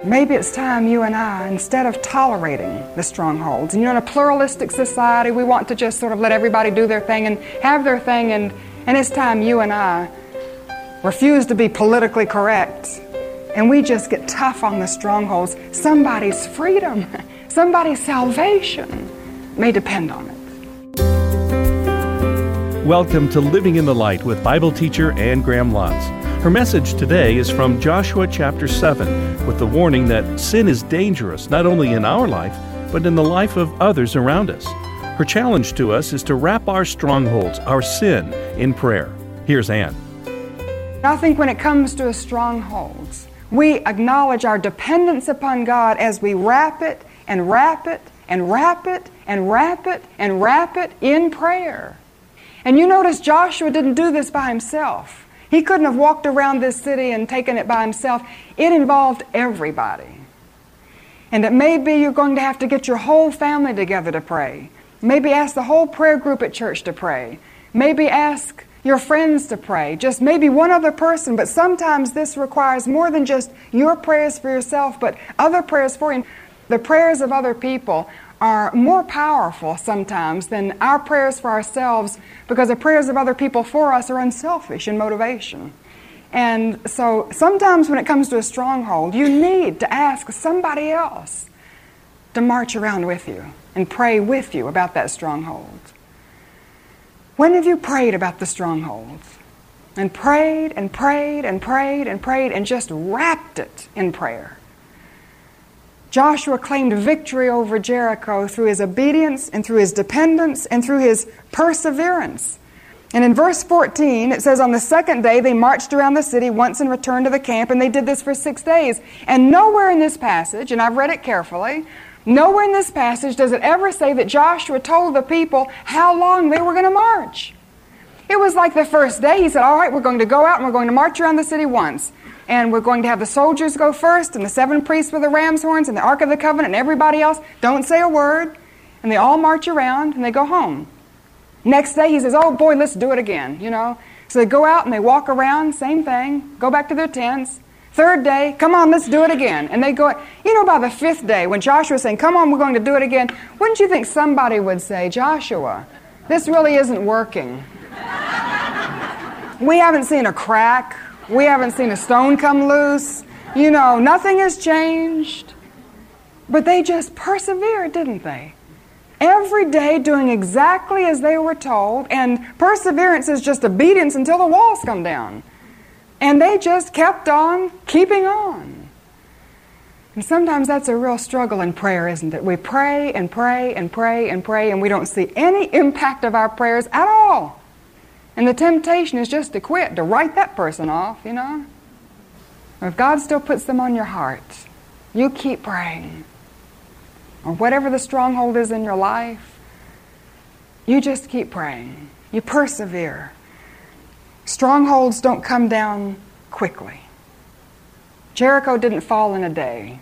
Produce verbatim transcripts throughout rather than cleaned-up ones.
Maybe it's time you and I, instead of tolerating the strongholds, and you know, in a pluralistic society, we want to just sort of let everybody do their thing and have their thing, and, and it's time you and I refuse to be politically correct, and we just get tough on the strongholds. Somebody's freedom, somebody's salvation may depend on it. Welcome to Living in the Light with Bible teacher Anne Graham Lotz. Her message today is from Joshua chapter seven, with the warning that sin is dangerous not only in our life, but in the life of others around us. Her challenge to us is to wrap our strongholds, our sin, in prayer. Here's Anne. I think when it comes to strongholds, we acknowledge our dependence upon God as we wrap it and wrap it and wrap it and wrap it and wrap it in prayer. And you notice Joshua didn't do this by himself. He couldn't have walked around this city and taken it by himself. It involved everybody. And it may be you're going to have to get your whole family together to pray. Maybe ask the whole prayer group at church to pray. Maybe ask your friends to pray. Just maybe one other person. But sometimes this requires more than just your prayers for yourself, but other prayers for you. The prayers of other people are more powerful sometimes than our prayers for ourselves, because the prayers of other people for us are unselfish in motivation. And so sometimes when it comes to a stronghold, you need to ask somebody else to march around with you and pray with you about that stronghold. When have you prayed about the strongholds? And prayed and prayed and prayed and prayed and just wrapped it in prayer. Joshua claimed victory over Jericho through his obedience and through his dependence and through his perseverance. And in verse fourteen, it says, on the second day they marched around the city once and returned to the camp, and they did this for six days. And nowhere in this passage, and I've read it carefully, nowhere in this passage does it ever say that Joshua told the people how long they were going to march. It was like the first day, he said, all right, we're going to go out and we're going to march around the city once. And we're going to have the soldiers go first, and the seven priests with the ram's horns, and the Ark of the Covenant, and everybody else. Don't say a word. And they all march around, and they go home. Next day, he says, oh boy, let's do it again, you know. So they go out, and they walk around, same thing, go back to their tents. Third day, come on, let's do it again. And they go, you know, by the fifth day, when Joshua was saying, come on, we're going to do it again, wouldn't you think somebody would say, Joshua, this really isn't working. We haven't seen a crack. We haven't seen a stone come loose. You know, nothing has changed. But they just persevered, didn't they? Every day doing exactly as they were told. And perseverance is just obedience until the walls come down. And they just kept on keeping on. And sometimes that's a real struggle in prayer, isn't it? We pray and pray and pray and pray, and we don't see any impact of our prayers at all. And the temptation is just to quit, to write that person off, you know. If God still puts them on your heart, you keep praying. Or whatever the stronghold is in your life, you just keep praying. You persevere. Strongholds don't come down quickly. Jericho didn't fall in a day.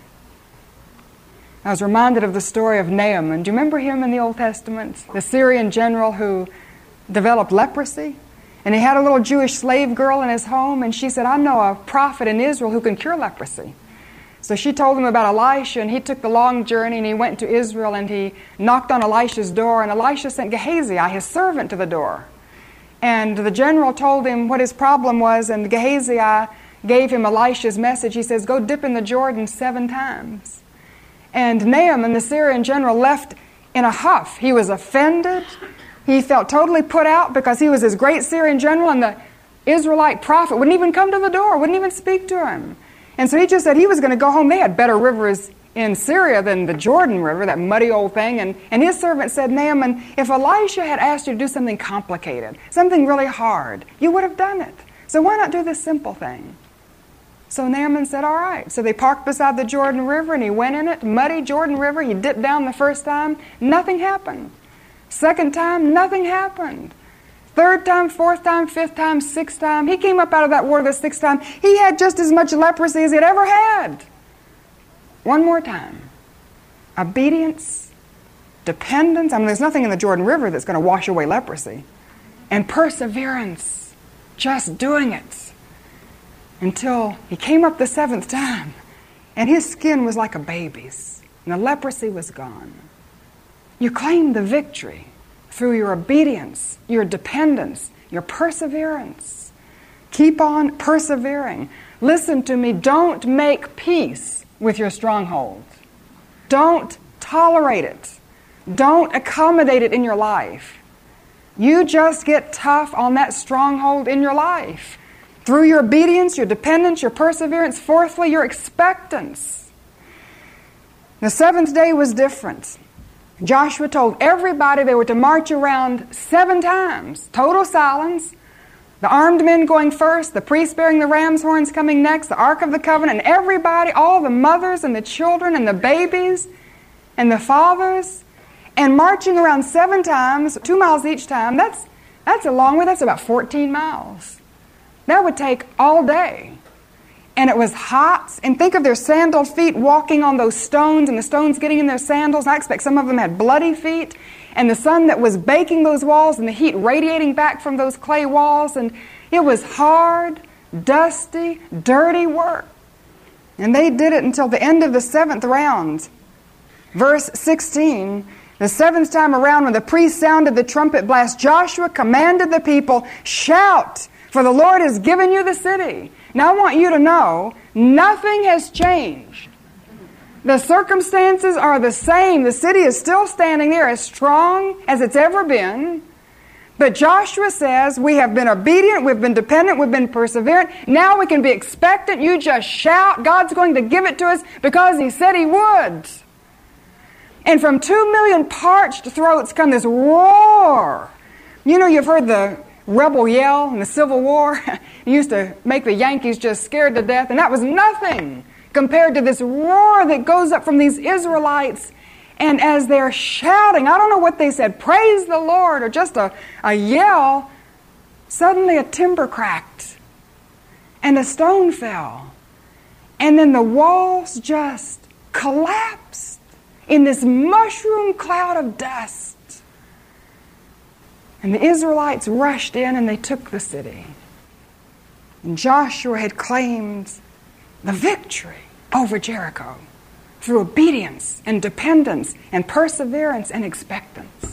I was reminded of the story of Naaman. Do you remember him in the Old Testament? The Syrian general who developed leprosy, and he had a little Jewish slave girl in his home, and she said, I know a prophet in Israel who can cure leprosy. So she told him about Elisha, and he took the long journey, and he went to Israel, and he knocked on Elisha's door, and Elisha sent Gehazi, his servant, to the door. And the general told him what his problem was, and Gehazi gave him Elisha's message. He says, go dip in the Jordan seven times. And Naaman, the Syrian general, left in a huff. He was offended. He felt totally put out because he was this great Syrian general, and the Israelite prophet wouldn't even come to the door, wouldn't even speak to him. And so he just said he was going to go home. They had better rivers in Syria than the Jordan River, that muddy old thing. And, and his servant said, Naaman, if Elisha had asked you to do something complicated, something really hard, you would have done it. So why not do this simple thing? So Naaman said, all right. So they parked beside the Jordan River, and he went in it, muddy Jordan River. He dipped down the first time. Nothing happened. Second time, nothing happened. Third time, fourth time, fifth time, sixth time. He came up out of that water the sixth time. He had just as much leprosy as he had ever had. One more time. Obedience, dependence. I mean, there's nothing in the Jordan River that's going to wash away leprosy. And perseverance. Just doing it. Until he came up the seventh time. and his skin was like a baby's, and the leprosy was gone. You claim the victory through your obedience, your dependence, your perseverance. Keep on persevering. Listen to me, don't make peace with your stronghold. Don't tolerate it. Don't accommodate it in your life. You just get tough on that stronghold in your life. Through your obedience, your dependence, your perseverance, fourthly, your expectance. The seventh day was different. Joshua told everybody they were to march around seven times. Total silence. The armed men going first, the priests bearing the ram's horns coming next, the Ark of the Covenant, and everybody, all the mothers and the children and the babies and the fathers, and marching around seven times, two miles each time. That's, that's a long way. That's about fourteen miles. That would take all day. And it was hot. And think of their sandaled feet walking on those stones and the stones getting in their sandals. I expect some of them had bloody feet. And the sun that was baking those walls and the heat radiating back from those clay walls. And it was hard, dusty, dirty work. And they did it until the end of the seventh round. Verse sixteen, the seventh time around when the priest sounded the trumpet blast, Joshua commanded the people, "Shout, for the Lord has given you the city." Now I want you to know, nothing has changed. The circumstances are the same. The city is still standing there as strong as it's ever been. But Joshua says, we have been obedient, we've been dependent, we've been perseverant. Now we can be expectant. You just shout. God's going to give it to us because He said He would. And from two million parched throats come this roar. You know, you've heard the rebel yell in the Civil War. It used to make the Yankees just scared to death. And that was nothing compared to this roar that goes up from these Israelites. And as they're shouting, I don't know what they said, praise the Lord, or just a, a yell, suddenly a timber cracked and a stone fell. And then the walls just collapsed in this mushroom cloud of dust. And the Israelites rushed in and they took the city. And Joshua had claimed the victory over Jericho through obedience and dependence and perseverance and expectance.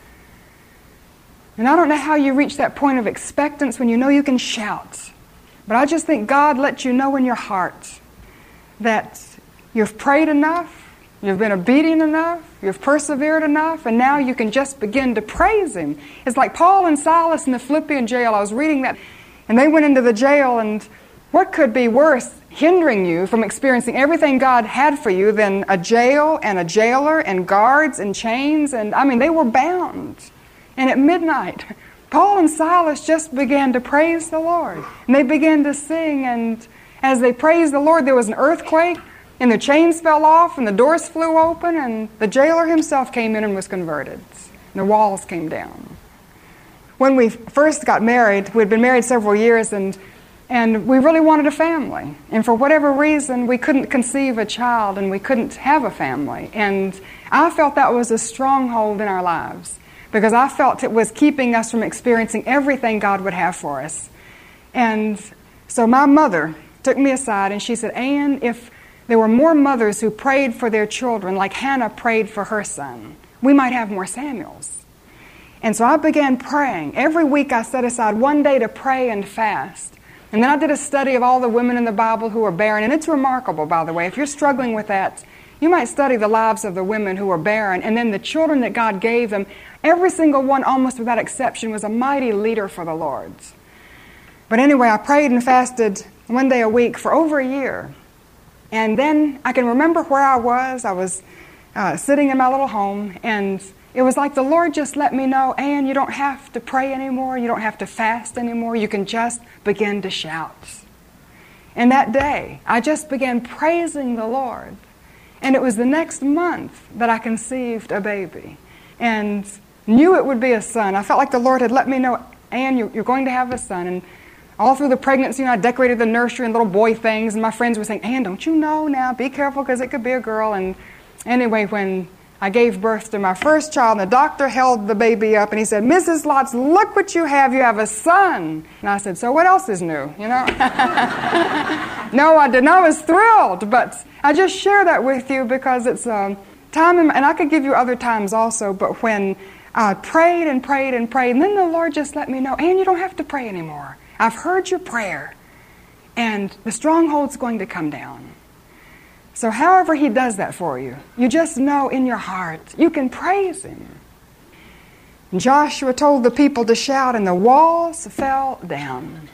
And I don't know how you reach that point of expectance when you know you can shout. But I just think God lets you know in your heart that you've prayed enough, you've been obedient enough, you've persevered enough, and now you can just begin to praise Him. It's like Paul and Silas in the Philippian jail. I was reading that, and they went into the jail, and what could be worse hindering you from experiencing everything God had for you than a jail and a jailer and guards and chains? And I mean, they were bound. And at midnight, Paul and Silas just began to praise the Lord. And they began to sing, and as they praised the Lord, there was an earthquake, and the chains fell off, and the doors flew open, and the jailer himself came in and was converted. And the walls came down. When we first got married, we'd been married several years, and and we really wanted a family. And for whatever reason, we couldn't conceive a child, and we couldn't have a family. And I felt that was a stronghold in our lives, because I felt it was keeping us from experiencing everything God would have for us. And so my mother took me aside, and she said, "Ann, if there were more mothers who prayed for their children like Hannah prayed for her son, we might have more Samuels." And so I began praying. Every week I set aside one day to pray and fast. And then I did a study of all the women in the Bible who were barren. And it's remarkable, by the way. If you're struggling with that, you might study the lives of the women who were barren. And then the children that God gave them, every single one, almost without exception, was a mighty leader for the Lord. But anyway, I prayed and fasted one day a week for over a year. And then I can remember where I was. I was uh, sitting in my little home, and it was like the Lord just let me know, Ann, you don't have to pray anymore. You don't have to fast anymore. You can just begin to shout. And that day, I just began praising the Lord. And it was the next month that I conceived a baby and knew it would be a son. I felt like the Lord had let me know, Ann, you're going to have a son. And all through the pregnancy, you know, I decorated the nursery and little boy things, and my friends were saying, Ann, don't you know now? Be careful, because it could be a girl. And anyway, when I gave birth to my first child, and the doctor held the baby up, and he said, Missus Lotz, look what you have. You have a son. And I said, so what else is new, you know? No, I didn't. I was thrilled, but I just share that with you because it's a time, in, and I could give you other times also, but when I prayed and prayed and prayed, and then the Lord just let me know, Ann, you don't have to pray anymore. I've heard your prayer, and the stronghold's going to come down. So however He does that for you, you just know in your heart, you can praise Him. And Joshua told the people to shout, and the walls fell down.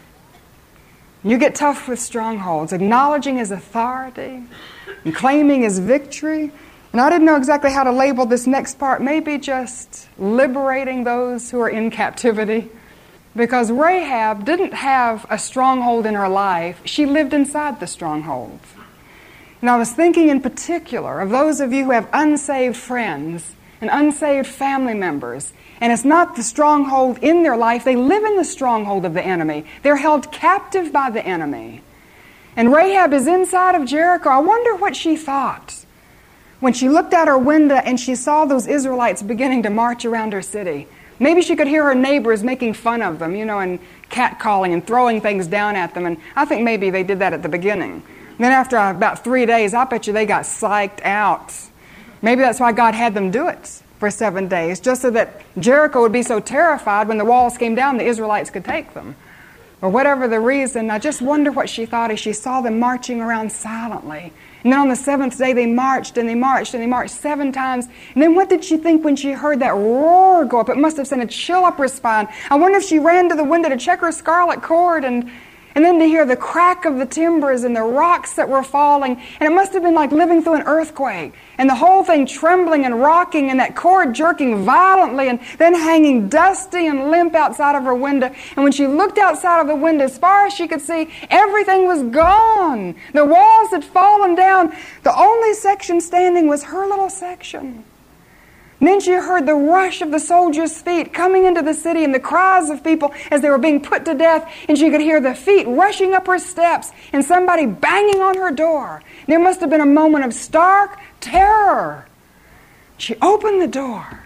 You get tough with strongholds, acknowledging His authority and claiming His victory. And I didn't know exactly how to label this next part, maybe just liberating those who are in captivity. Because Rahab didn't have a stronghold in her life, she lived inside the stronghold. And I was thinking in particular of those of you who have unsaved friends and unsaved family members. And it's not the stronghold in their life. They live in the stronghold of the enemy. They're held captive by the enemy. And Rahab is inside of Jericho. I wonder what she thought when she looked out her window and she saw those Israelites beginning to march around her city. Maybe she could hear her neighbors making fun of them, you know, and catcalling and throwing things down at them. And I think maybe they did that at the beginning. Then after about three days, I bet you they got psyched out. Maybe that's why God had them do it for seven days, just so that Jericho would be so terrified when the walls came down, the Israelites could take them. Or whatever the reason, I just wonder what she thought as she saw them marching around silently. And then on the seventh day, they marched and they marched and they marched seven times. And then what did she think when she heard that roar go up? It must have sent a chill up her spine. I wonder if she ran to the window to check her scarlet cord and And then to hear the crack of the timbers and the rocks that were falling. And it must have been like living through an earthquake. And the whole thing trembling and rocking and that cord jerking violently and then hanging dusty and limp outside of her window. And when she looked outside of the window, as far as she could see, everything was gone. The walls had fallen down. The only section standing was her little section. And then she heard the rush of the soldiers' feet coming into the city and the cries of people as they were being put to death. And she could hear the feet rushing up her steps and somebody banging on her door. There must have been a moment of stark terror. She opened the door,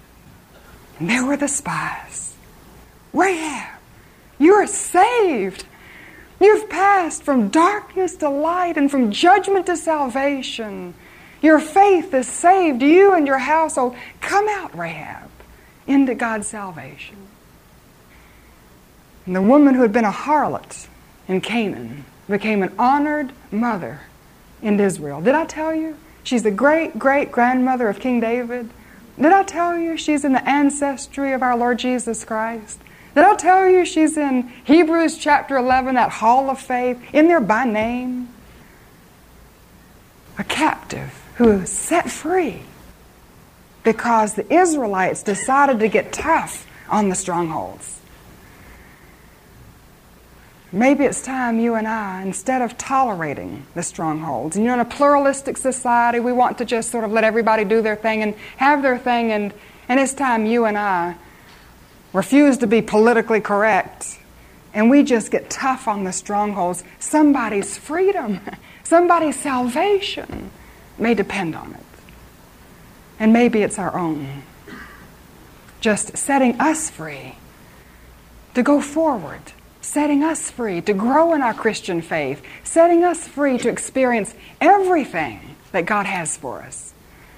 and there were the spies. Rahab, you're saved. You've passed from darkness to light and from judgment to salvation. Your faith has saved you and your household. Come out, Rahab, into God's salvation. And the woman who had been a harlot in Canaan became an honored mother in Israel. Did I tell you? She's the great-great-grandmother of King David. Did I tell you she's in the ancestry of our Lord Jesus Christ? Did I tell you she's in Hebrews chapter eleven, that hall of faith, in there by name? A captive who was set free because the Israelites decided to get tough on the strongholds. Maybe it's time you and I, instead of tolerating the strongholds, and you're in a pluralistic society, we want to just sort of let everybody do their thing and have their thing, and, and it's time you and I refuse to be politically correct, and we just get tough on the strongholds. Somebody's freedom, somebody's salvation may depend on it. And maybe it's our own. Just setting us free to go forward, setting us free to grow in our Christian faith, setting us free to experience everything that God has for us.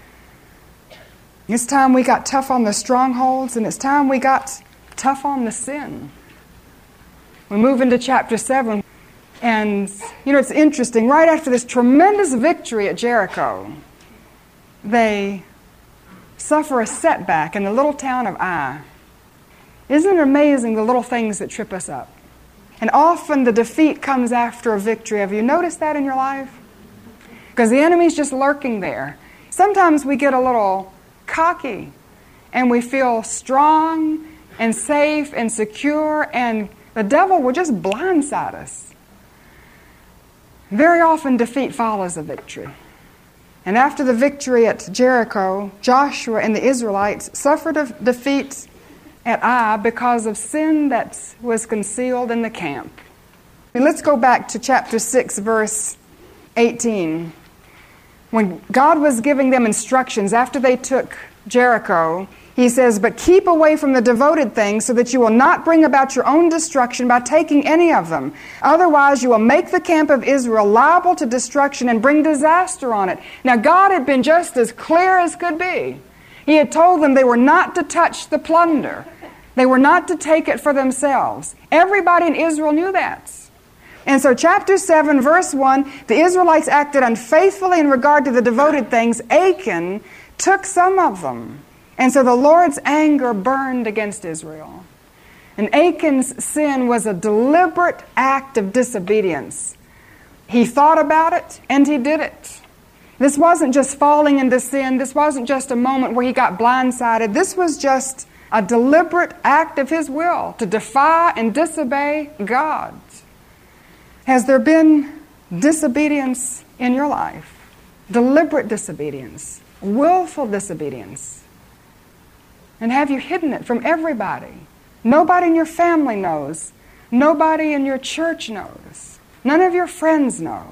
It's time we got tough on the strongholds, and it's time we got tough on the sin. We move into chapter seven. And, you know, it's interesting. Right after this tremendous victory at Jericho, they suffer a setback in the little town of Ai. Isn't it amazing the little things that trip us up? And often the defeat comes after a victory. Have you noticed that in your life? Because the enemy's just lurking there. Sometimes we get a little cocky and we feel strong and safe and secure, and the devil will just blindside us. Very often defeat follows a victory. And after the victory at Jericho, Joshua and the Israelites suffered a defeat at Ai because of sin that was concealed in the camp. And let's go back to chapter six, verse eighteen. When God was giving them instructions after they took Jericho, He says, "But keep away from the devoted things so that you will not bring about your own destruction by taking any of them. Otherwise you will make the camp of Israel liable to destruction and bring disaster on it." Now God had been just as clear as could be. He had told them they were not to touch the plunder. They were not to take it for themselves. Everybody in Israel knew that. And so chapter seven, verse one, the Israelites acted unfaithfully in regard to the devoted things. Achan took some of them. And so the Lord's anger burned against Israel. And Achan's sin was a deliberate act of disobedience. He thought about it, and he did it. This wasn't just falling into sin. This wasn't just a moment where he got blindsided. This was just a deliberate act of his will to defy and disobey God. Has there been disobedience in your life? Deliberate disobedience, willful disobedience. And have you hidden it from everybody? Nobody in your family knows. Nobody in your church knows. None of your friends know.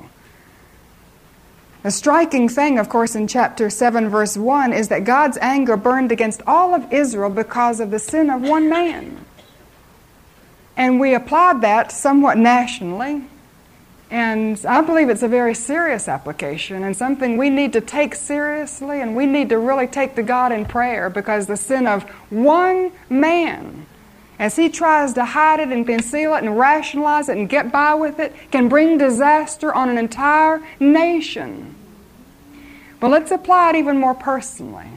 The striking thing, of course, in chapter seven, verse one, is that God's anger burned against all of Israel because of the sin of one man. And we applied that somewhat nationally. And I believe it's a very serious application and something we need to take seriously, and we need to really take to God in prayer, because the sin of one man, as he tries to hide it and conceal it and rationalize it and get by with it, can bring disaster on an entire nation. But let's apply it even more personally.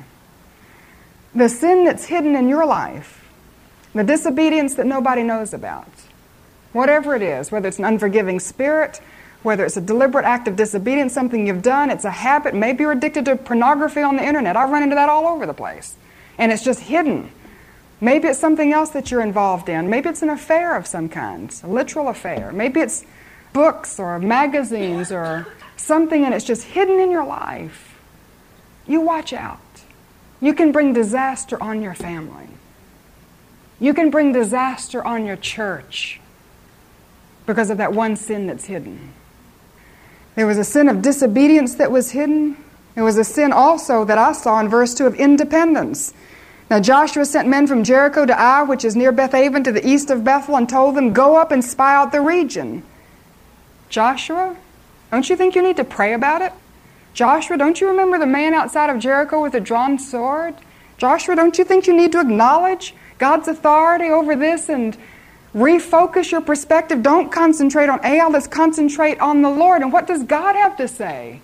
The sin that's hidden in your life, the disobedience that nobody knows about, whatever it is, whether it's an unforgiving spirit, whether it's a deliberate act of disobedience, something you've done, it's a habit, maybe you're addicted to pornography on the internet. I run into that all over the place. And it's just hidden. Maybe it's something else that you're involved in. Maybe it's an affair of some kind, a literal affair. Maybe it's books or magazines or something, and it's just hidden in your life. You watch out. You can bring disaster on your family. You can bring disaster on your church because of that one sin that's hidden. There was a sin of disobedience that was hidden. There was a sin also that I saw in verse two of independence. Now Joshua sent men from Jericho to Ai, which is near Bethaven, to the east of Bethel, and told them, "Go up and spy out the region." Joshua, don't you think you need to pray about it? Joshua, don't you remember the man outside of Jericho with a drawn sword? Joshua, don't you think you need to acknowledge God's authority over this and refocus your perspective? Don't concentrate on Ai, let's concentrate on the Lord. And what does God have to say?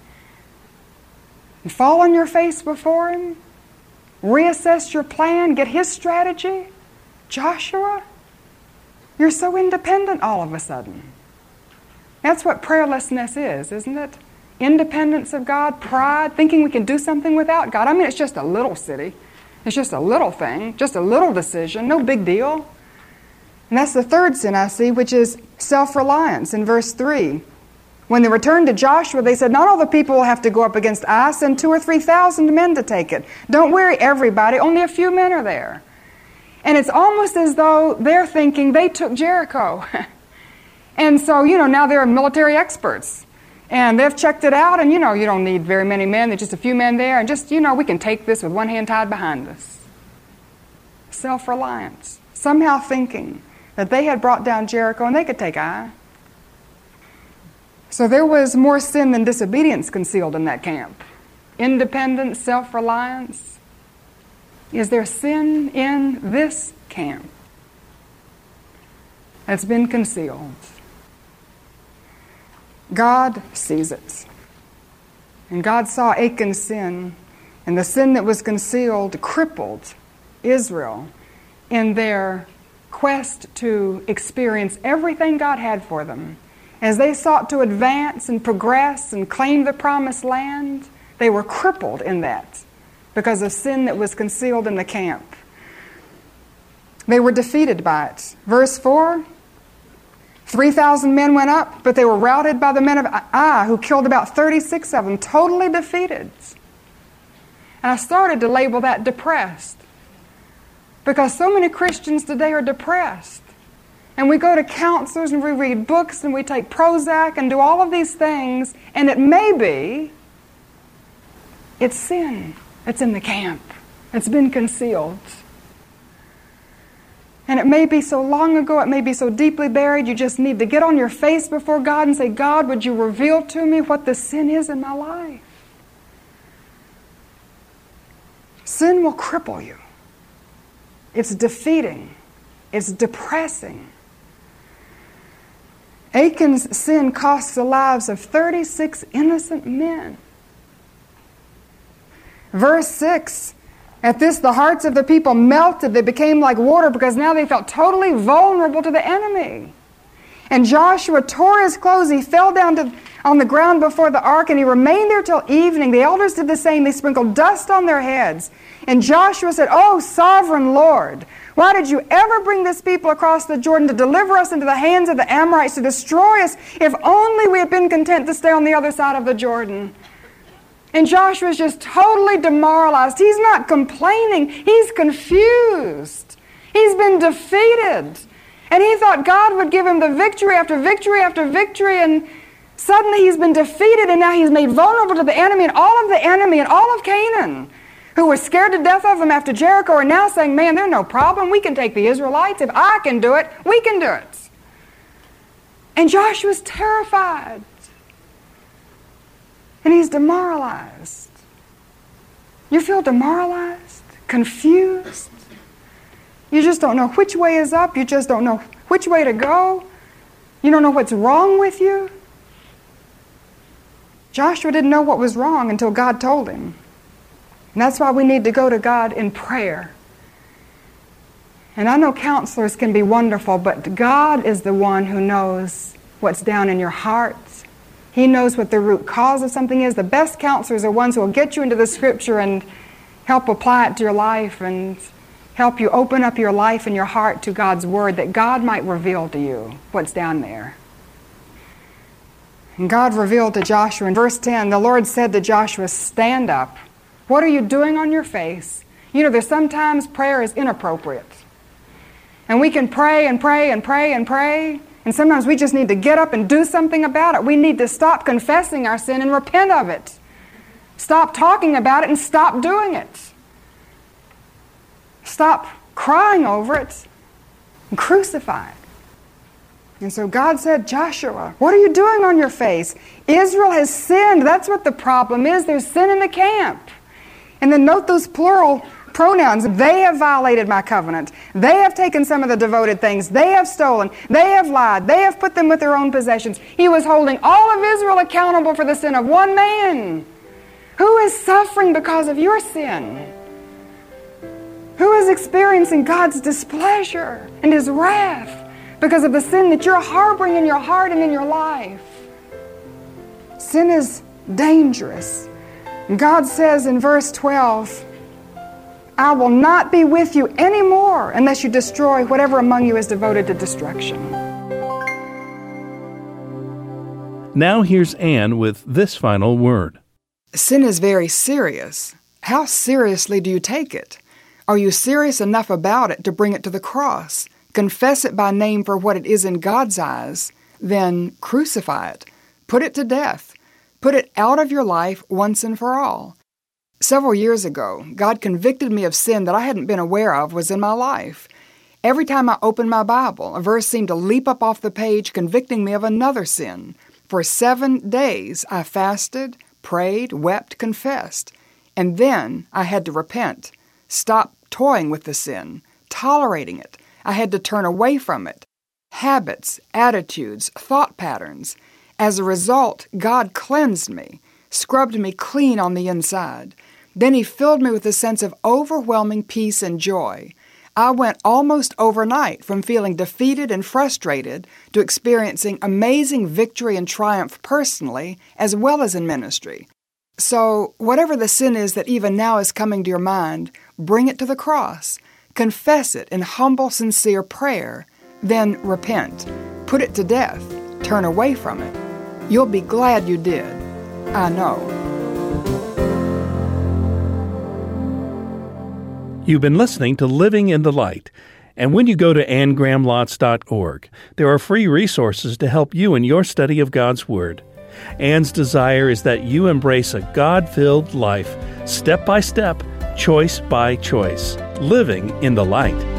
And fall on your face before Him? Reassess your plan? Get His strategy? Joshua, you're so independent all of a sudden. That's what prayerlessness is, isn't it? Independence of God, pride, thinking we can do something without God. I mean, it's just a little city. It's just a little thing, just a little decision, no big deal. And that's the third sin I see, which is self-reliance in verse three. When they returned to Joshua, they said, "Not all the people will have to go up against Ai. Send two or three thousand men to take it. Don't worry everybody, only a few men are there." And it's almost as though they're thinking they took Jericho. And so, you know, now they're military experts. And they've checked it out, and, you know, you don't need very many men. There's just a few men there, and just, you know, we can take this with one hand tied behind us. Self-reliance. Somehow thinking that they had brought down Jericho and they could take Ai. So there was more sin than disobedience concealed in that camp. Independence, self-reliance. Is there sin in this camp that's been concealed? God sees it. And God saw Achan's sin, and the sin that was concealed crippled Israel in their quest to experience everything God had for them. As they sought to advance and progress and claim the promised land, they were crippled in that because of sin that was concealed in the camp. They were defeated by it. Verse four, three thousand men went up, but they were routed by the men of Ai, who killed about thirty-six of them, totally defeated. And I started to label that depressed, because so many Christians today are depressed. And we go to counselors and we read books and we take Prozac and do all of these things, and it may be It's sin. It's in the camp. It's been concealed. And it may be so long ago, it may be so deeply buried, you just need to get on your face before God and say, God, would you reveal to me what the sin is in my life? Sin will cripple you. It's defeating. It's depressing. Achan's sin cost the lives of thirty-six innocent men. Verse six, at this the hearts of the people melted. They became like water because now they felt totally vulnerable to the enemy. And Joshua tore his clothes. He fell down to, on the ground before the ark, and he remained there till evening. The elders did the same. They sprinkled dust on their heads. And Joshua said, "Oh, sovereign Lord, why did you ever bring this people across the Jordan to deliver us into the hands of the Amorites to destroy us? If only we had been content to stay on the other side of the Jordan." And Joshua's just totally demoralized. He's not complaining. He's confused. He's been defeated. And he thought God would give him the victory after victory after victory, and suddenly he's been defeated, and now he's made vulnerable to the enemy, and all of the enemy and all of Canaan, who were scared to death of him after Jericho, are now saying, man, there's no problem. We can take the Israelites. If I can do it, we can do it. And Joshua's terrified. And he's demoralized. You feel demoralized, confused. You just don't know which way is up. You just don't know which way to go. You don't know what's wrong with you. Joshua didn't know what was wrong until God told him. And that's why we need to go to God in prayer. And I know counselors can be wonderful, but God is the one who knows what's down in your heart. He knows what the root cause of something is. The best counselors are ones who will get you into the Scripture and help apply it to your life and help you open up your life and your heart to God's Word, that God might reveal to you what's down there. And God revealed to Joshua in verse ten, the Lord said to Joshua, "Stand up. What are you doing on your face?" You know, there's sometimes prayer is inappropriate. And we can pray and pray and pray and pray, and sometimes we just need to get up and do something about it. We need to stop confessing our sin and repent of it. Stop talking about it and stop doing it. Stop crying over it and crucify it. And so God said, Joshua, what are you doing on your face? Israel has sinned. That's what the problem is. There's sin in the camp. And then note those plural pronouns. They have violated my covenant. They have taken some of the devoted things. They have stolen. They have lied. They have put them with their own possessions. He was holding all of Israel accountable for the sin of one man. Who is suffering because of your sin? Who is experiencing God's displeasure and His wrath because of the sin that you're harboring in your heart and in your life? Sin is dangerous. God says in verse twelve, I will not be with you anymore unless you destroy whatever among you is devoted to destruction. Now here's Anne with this final word. Sin is very serious. How seriously do you take it? Are you serious enough about it to bring it to the cross? Confess it by name for what it is in God's eyes, then crucify it. Put it to death. Put it out of your life once and for all. Several years ago, God convicted me of sin that I hadn't been aware of was in my life. Every time I opened my Bible, a verse seemed to leap up off the page convicting me of another sin. For seven days I fasted, prayed, wept, confessed. And then I had to repent. Stop toying with the sin, tolerating it. I had to turn away from it. Habits, attitudes, thought patterns. As a result, God cleansed me, scrubbed me clean on the inside. Then He filled me with a sense of overwhelming peace and joy. I went almost overnight from feeling defeated and frustrated to experiencing amazing victory and triumph personally as well as in ministry. So, whatever the sin is that even now is coming to your mind, bring it to the cross. Confess it in humble, sincere prayer. Then repent. Put it to death. Turn away from it. You'll be glad you did. I know. You've been listening to Living in the Light. And when you go to anne graham lotz dot org, there are free resources to help you in your study of God's Word. Anne's desire is that you embrace a God-filled life, step by step, choice by choice, living in the light.